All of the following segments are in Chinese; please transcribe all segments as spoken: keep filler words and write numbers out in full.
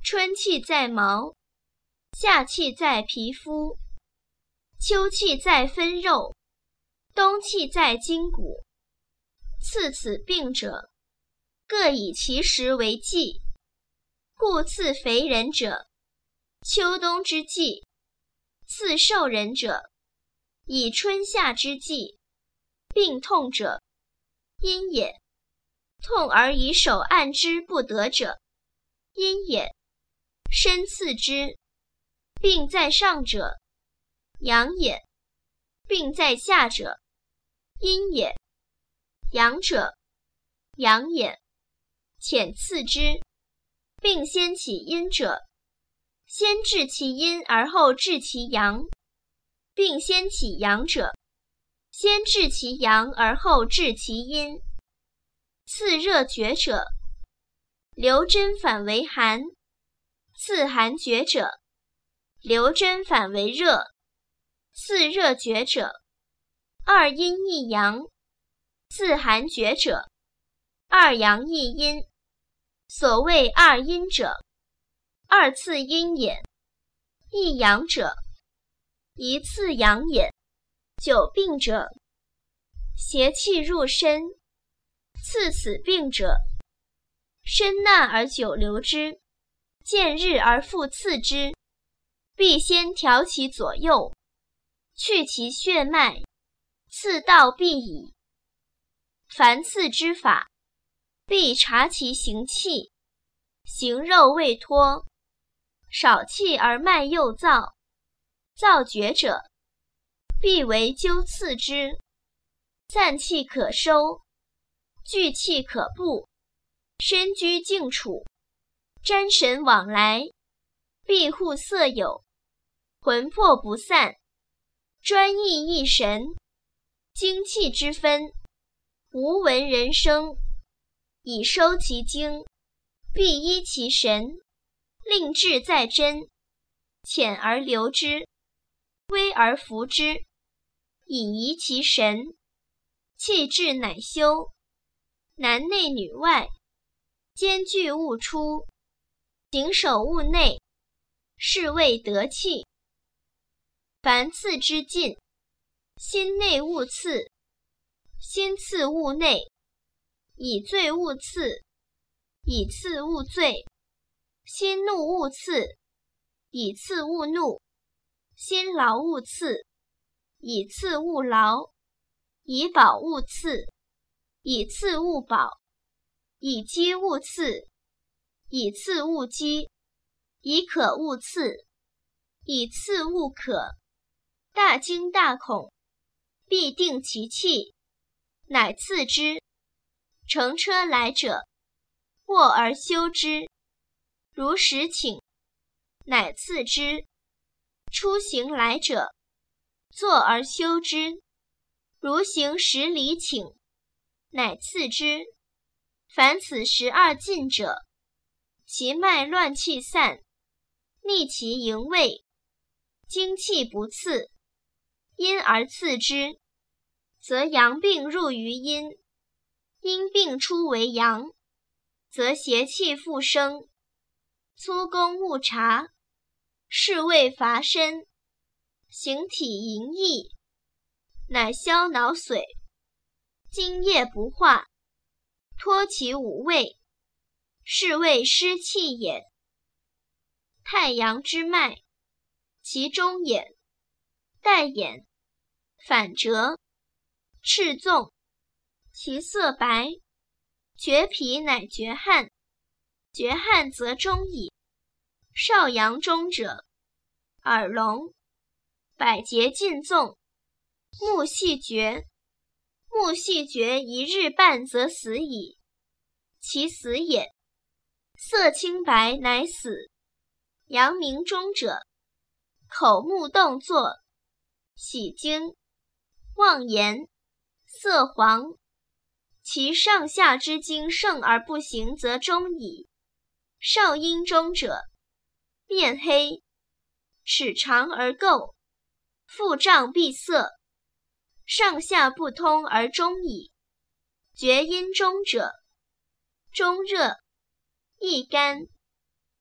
春气在毛，夏气在皮肤，秋气在分肉，冬气在筋骨。次此病者，各以其时为纪，故次肥人者，秋冬之纪；次瘦人者，以春夏之纪。病痛者，阴也；痛而以手按之不得者，阴也。身次之，病在上者，阳也；病在下者，阴也。阳者，阳也。浅次之，病先起阴者，先治其阴而后治其阳；病先起阳者，先治其阳而后治其阴。次热厥者，流针反为寒；次寒厥者，流针反为热；次热厥者，二阴一阳；次寒厥者，二阳一阴。所谓二阴者，二次阴也；一阳者，一次阳也。久病者，邪气入身。次此病者，身纳而久留之，见日而复刺之，必先调其左右，去其血脉，刺道必矣。凡刺之法，必察其行气，行肉未脱，少气而脉又燥，燥厥者，必为灸刺之。散气可收，聚气可布，身居静处，瞻神往来，庇护色友，魂魄不散，专意一神，精气之分，无闻人声，以收其精，必依其神，令志在真，潜而留之，微而服之，以移其神，气滞乃休。男内女外，兼具勿出，谨守物内，是谓得气。凡次之尽，心内勿次，心次物内，以醉勿次，以次勿醉；心怒勿次，以次勿怒；心劳勿次，以次勿劳；以饱勿次，以次勿饱；以饥勿次，以次勿饥；以渴勿次，以次勿渴。大惊大恐，必定其气，乃次之。乘车来者，卧而休之；如时请，乃次之。出行来者，坐而休之；如行十里请，乃次之。凡此十二禁者，其脉乱气散，逆其营卫，精气不次，因而次之，则阳病入于阴；阴病出为阳，则邪气复生。粗公勿察，是谓乏身，形体淫逸，乃消脑髓，津液不化，脱其五味，是谓湿气也。太阳之脉，其中眼、带眼、反折、赤纵，其色白，厥皮乃厥汗，厥汗则中矣。少阳中者，耳聋，百节尽纵，目细绝，目细绝一日半则死矣。其死也，色青白乃死。阳明中者，口目动作，喜惊，妄言，色黄，其上下之经盛而不行则中矣。少阴中者，面黑，齿长而垢，腹胀闭塞，上下不通而中矣。厥阴中者，中热，易干，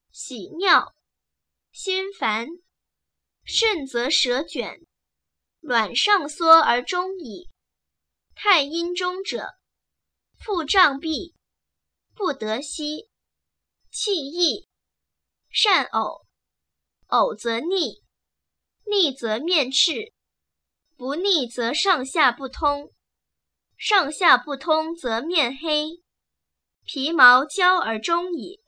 喜尿，心烦，肾则舌卷，卵上缩而终矣。太阴中者，腹胀闭，不得息，气溢，善呕，呕则逆，逆则面赤，不逆则上下不通，上下不通则面黑，皮毛焦而终矣。